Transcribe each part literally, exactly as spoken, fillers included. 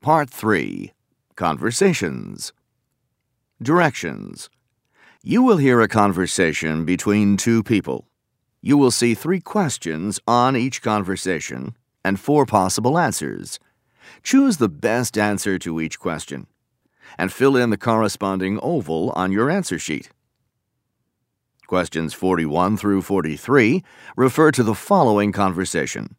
Part three. Conversations. Directions. You will hear a conversation between two people. You will see three questions on each conversation and four possible answers. Choose the best answer to each question and fill in the corresponding oval on your answer sheet. Questions forty-one through forty-three refer to the following conversation.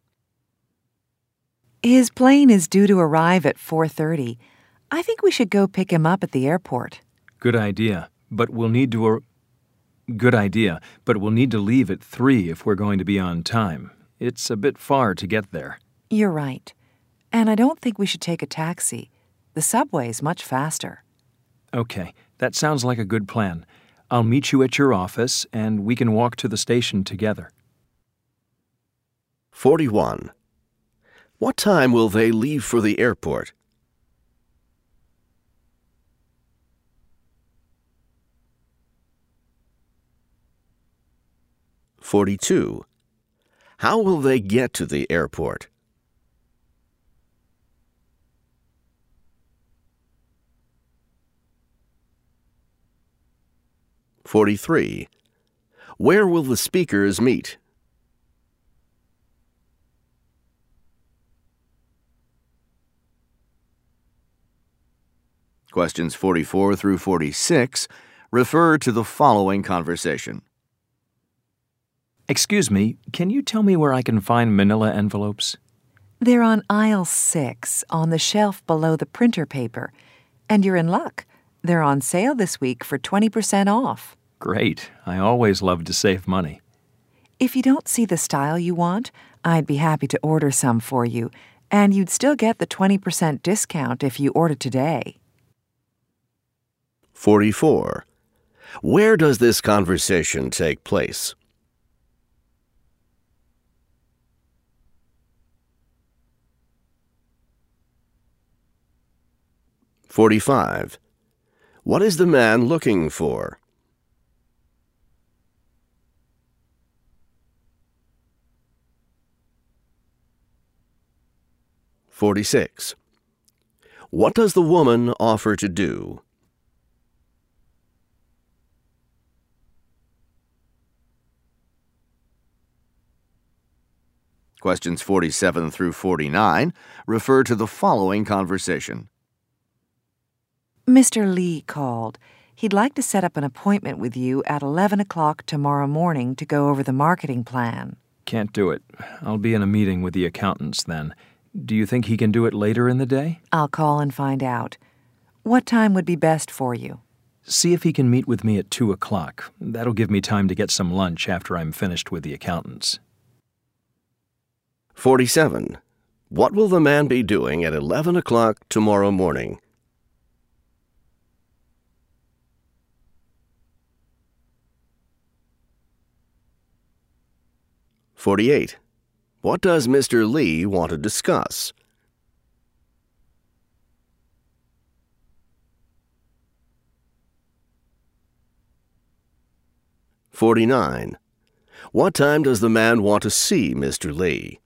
His plane is due to arrive at four thirty. I think we should go pick him up at the airport. Good idea, but we'll need to... Ar- Good idea, but we'll need to leave at three if we're going to be on time. It's a bit far to get there. You're right. And I don't think we should take a taxi. The subway is much faster. Okay, that sounds like a good plan. I'll meet you at your office, and we can walk to the station together. forty-one. What time will they leave for the airport? forty-two. How will they get to the airport? forty-three. Where will the speakers meet? Questions forty-four through forty-six refer to the following conversation. Excuse me, can you tell me where I can find manila envelopes? They're on aisle six, on the shelf below the printer paper. And you're in luck. They're on sale this week for twenty percent off. Great. I always love to save money. If you don't see the style you want, I'd be happy to order some for you, and you'd still get the twenty percent discount if you order today. forty-four. Where does this conversation take place? forty-five. What is the man looking for? forty-six. What does the woman offer to do? Questions forty-seven through forty-nine refer to the following conversation. Mister Lee called. He'd like to set up an appointment with you at eleven o'clock tomorrow morning to go over the marketing plan. Can't do it. I'll be in a meeting with the accountants then. Do you think he can do it later in the day? I'll call and find out. What time would be best for you? See if he can meet with me at two o'clock. That'll give me time to get some lunch after I'm finished with the accountants. forty-seven. What will the man be doing at eleven o'clock tomorrow morning? forty-eight. What does Mister Lee want to discuss? forty-nine. What time does the man want to see Mister Lee?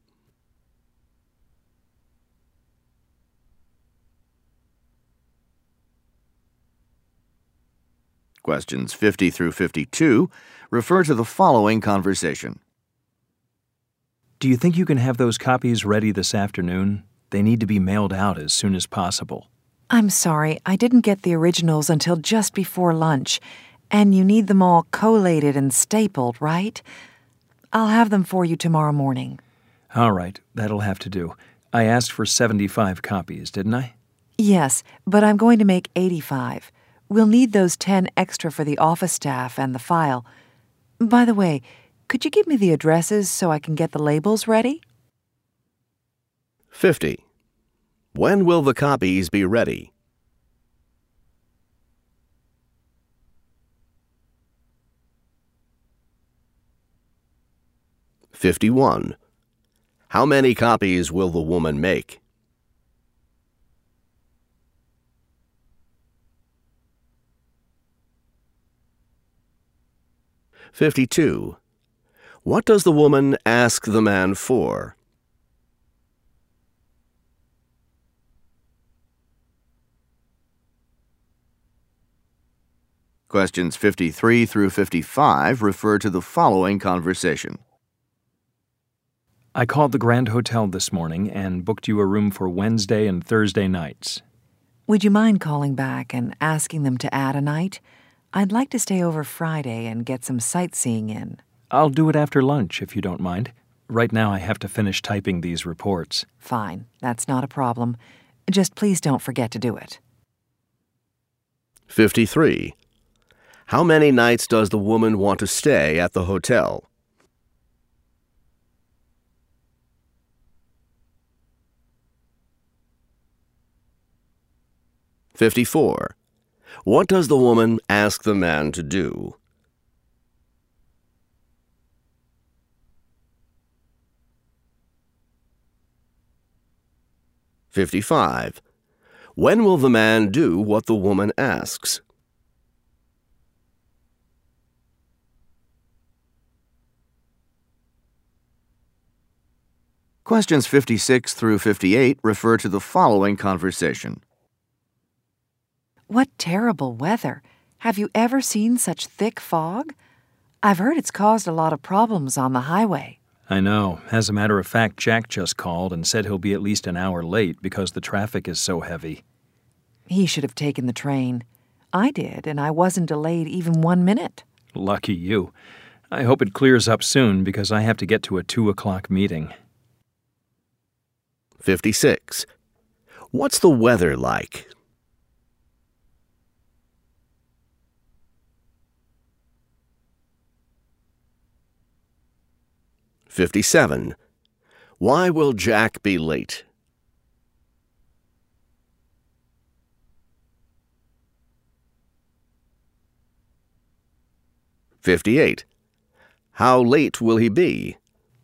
Questions fifty through fifty-two refer to the following conversation. Do you think you can have those copies ready this afternoon? They need to be mailed out as soon as possible. I'm sorry, I didn't get the originals until just before lunch. And you need them all collated and stapled, right? I'll have them for you tomorrow morning. All right, that'll have to do. I asked for seventy-five copies, didn't I? Yes, but I'm going to make eighty-five. We'll need those ten extra for the office staff and the file. By the way, could you give me the addresses so I can get the labels ready? fifty. When will the copies be ready? fifty-one. How many copies will the woman make? fifty-two. What does the woman ask the man for? Questions fifty-three through fifty-five refer to the following conversation. I called the Grand Hotel this morning and booked you a room for Wednesday and Thursday nights. Would you mind calling back and asking them to add a night? I'd like to stay over Friday and get some sightseeing in. I'll do it after lunch, if you don't mind. Right now I have to finish typing these reports. Fine, that's not a problem. Just please don't forget to do it. fifty-three. How many nights does the woman want to stay at the hotel? fifty-four. What does the woman ask the man to do? fifty-five. When will the man do what the woman asks? Questions fifty-six through fifty-eight refer to the following conversation. What terrible weather. Have you ever seen such thick fog? I've heard it's caused a lot of problems on the highway. I know. As a matter of fact, Jack just called and said he'll be at least an hour late because the traffic is so heavy. He should have taken the train. I did, and I wasn't delayed even one minute. Lucky you. I hope it clears up soon because I have to get to a two o'clock meeting. fifty-six. What's the weather like? fifty-seven. Why will Jack be late? fifty-eight. How late will he be?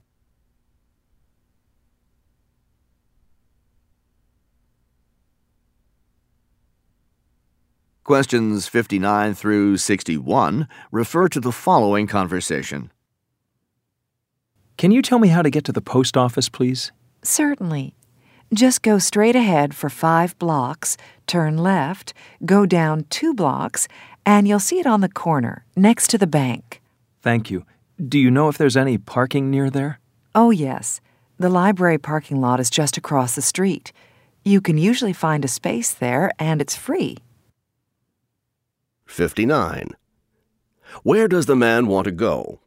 Questions fifty-nine through sixty-one refer to the following conversation. Can you tell me how to get to the post office, please? Certainly. Just go straight ahead for five blocks, turn left, go down two blocks, and you'll see it on the corner, next to the bank. Thank you. Do you know if there's any parking near there? Oh, yes. The library parking lot is just across the street. You can usually find a space there, and it's free. fifty-nine. Where does the man want to go?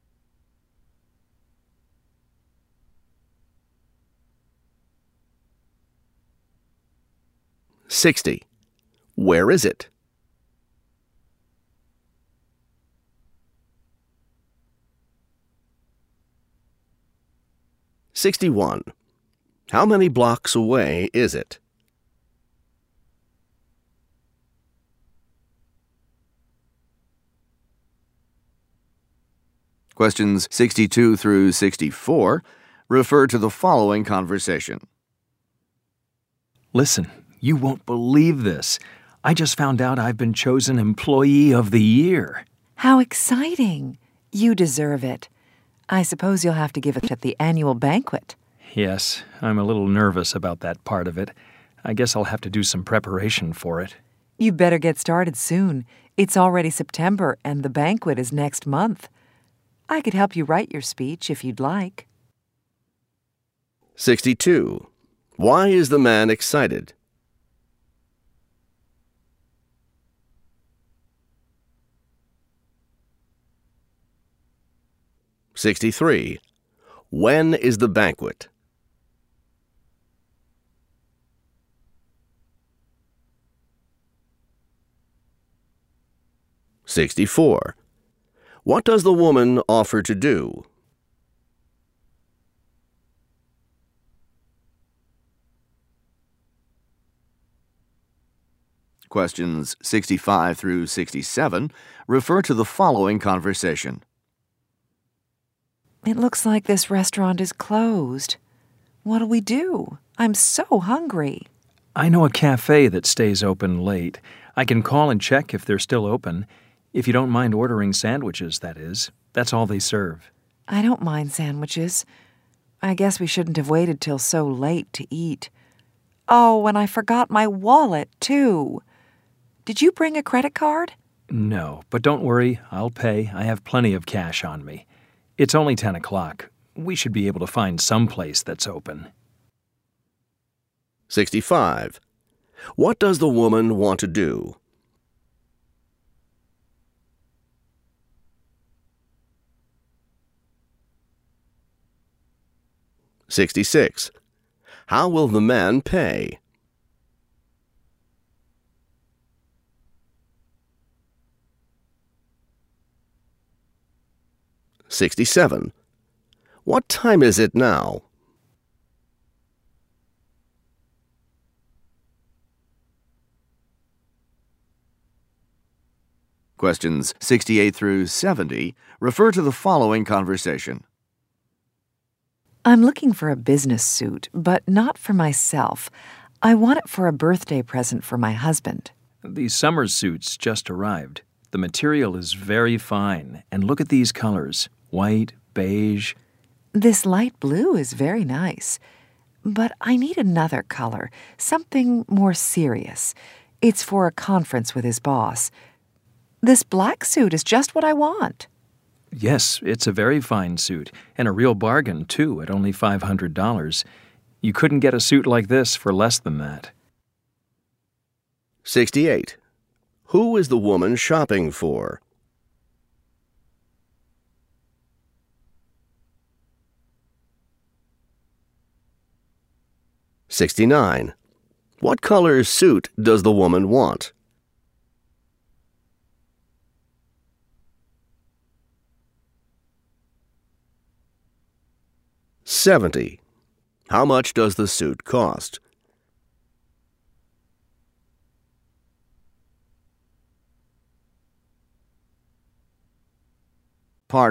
sixty. Where is it? sixty-one. How many blocks away is it? Questions sixty-two through sixty-four refer to the following conversation. Listen, you won't believe this. I just found out I've been chosen Employee of the Year. How exciting! You deserve it. I suppose you'll have to give it at the annual banquet. Yes, I'm a little nervous about that part of it. I guess I'll have to do some preparation for it. You better get started soon. It's already September, and the banquet is next month. I could help you write your speech if you'd like. sixty-two. Why is the man excited? sixty-three. When is the banquet? sixty-four. What does the woman offer to do? Questions sixty-five through sixty-seven refer to the following conversation. It looks like this restaurant is closed. What'll we do? I'm so hungry. I know a cafe that stays open late. I can call and check if they're still open. If you don't mind ordering sandwiches, that is. That's all they serve. I don't mind sandwiches. I guess we shouldn't have waited till so late to eat. Oh, and I forgot my wallet, too. Did you bring a credit card? No, but don't worry, I'll pay. I have plenty of cash on me. It's only ten o'clock. We should be able to find some place that's open. sixty-five. What does the woman want to do? sixty-six. How will the man pay? sixty-seven. What time is it now? Questions sixty-eight through seventy refer to the following conversation. I'm looking for a business suit, but not for myself. I want it for a birthday present for my husband. These summer suits just arrived. The material is very fine, and look at these colors: white, beige. This light blue is very nice, but I need another color, something more serious. It's for a conference with his boss. This black suit is just what I want. Yes, it's a very fine suit, and a real bargain, too, at only five hundred dollars. You couldn't get a suit like this for less than that. sixty-eight. Who is the woman shopping for? sixty-nine. What color suit does the woman want? seventy. How much does the suit cost?